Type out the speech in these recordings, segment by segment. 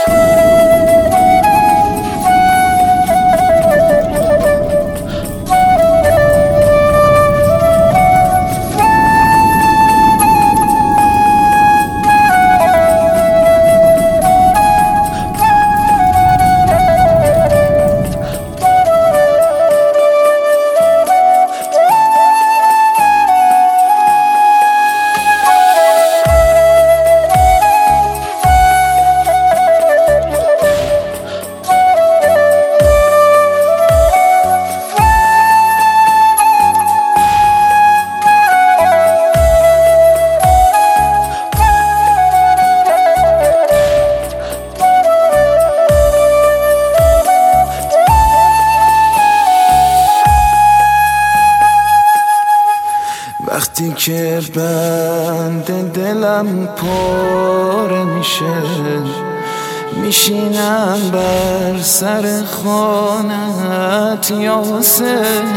وقتی که بند دلم پر میشه میشینم بر سر خانت یا حسین،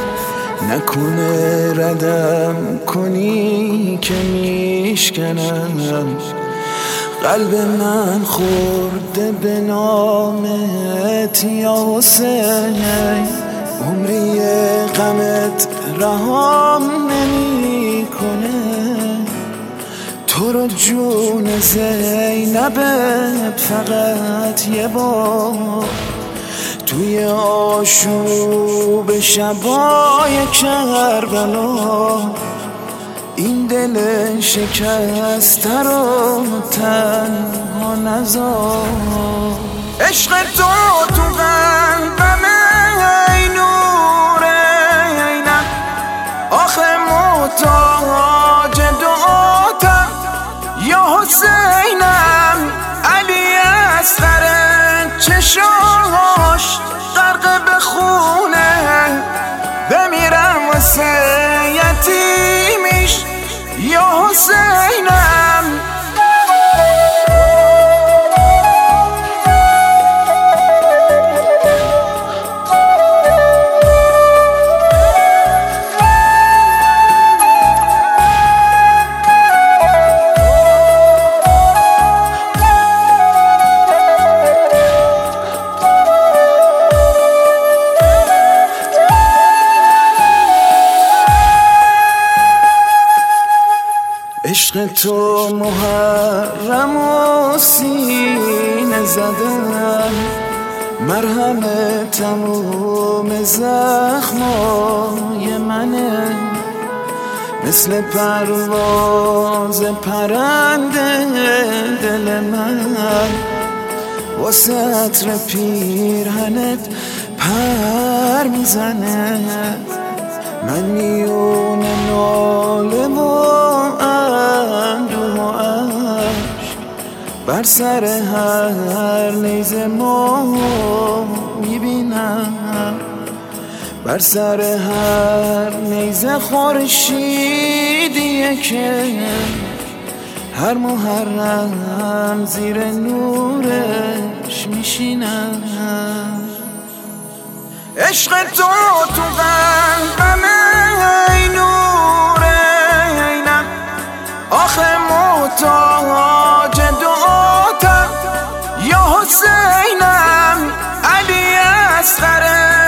نکنه ردم کنی که میشکنم قلب من خورده به نامت یا حسین. عمری غمت رهام نمی کنه، تو رو جون زینبت فقط یه بار توی آشوب شبای کربلا این دل شکسته رو تنها نذار. عشق تو قلبمه ای نوره اینم، آخه محتاج دعاتم یا حسینم. علی اصغر چشاش غرق به خونه، بمیرم واسه یتیمیش یا حسینم. عشق تو محرم و سینه زدن، مرهم تموم زخمای منه، مثل پرواز پرنده دل من واسه عطر پیرهنت پر میزنه. من میون ناله و اندوه و عشق بر سر هر نیزه ما میبینم، بر سر هر نیزه خورشیدیه که هر محرم زیر نورش میشینم. عشق تو قلبمه ای نوره اینم، آخه محتاج دعاتم یا حسینم. علی اصغر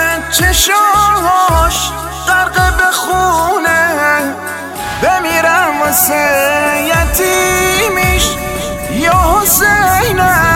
چشاش غرق به خونه، بمیرم واسه یتیمیش یا حسینم.